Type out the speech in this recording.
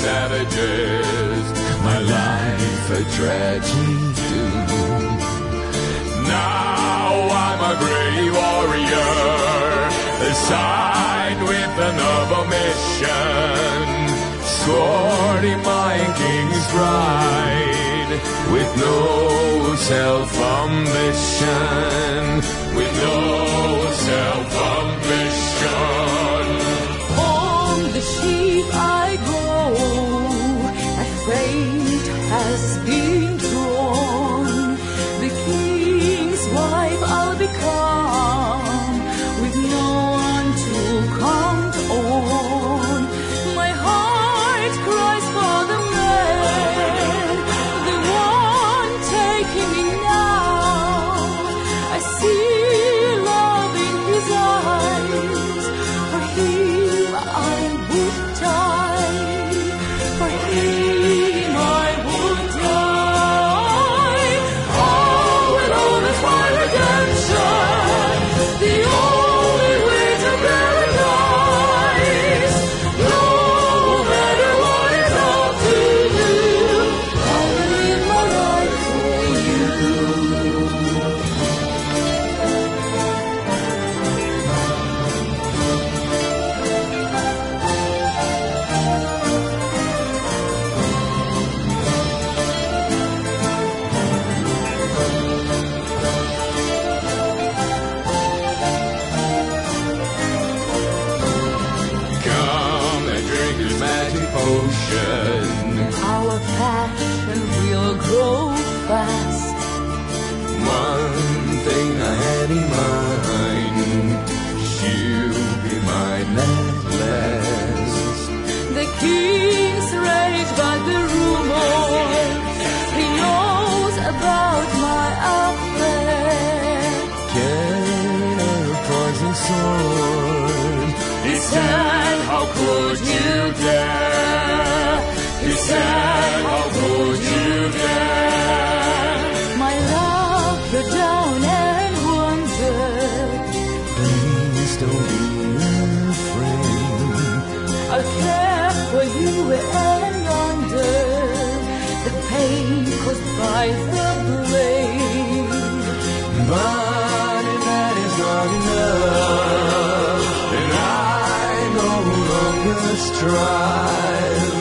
savages, my life a tragic doom. Now I'm a grey warrior, assigned with a noble mission, sworn in my king's pride, with no self-ambition, with no self-ambition. On the sheep I go, a fate has been drawn. The king's wife I'll become, with no one to count on. My heart cries for the man, the one taking me now. I see love in his eyes. For him I would die. For him I would die. Oh, and all is my redemption, the only way to paradise. No matter what it's all to do, I will live my life for you. Come and drink this magic potion. Our passion will grow fast. One thing I had in mind, she'll be mine at last. The king's rage by the rumors. He knows about my affair. Can a poison sword? He said, how could you dare? He said, how could you dare? My love, you're down and wounded. Please don't be afraid. I'll care for you and yonder. The pain caused by the blade. But if that is not enough, then I no longer strive.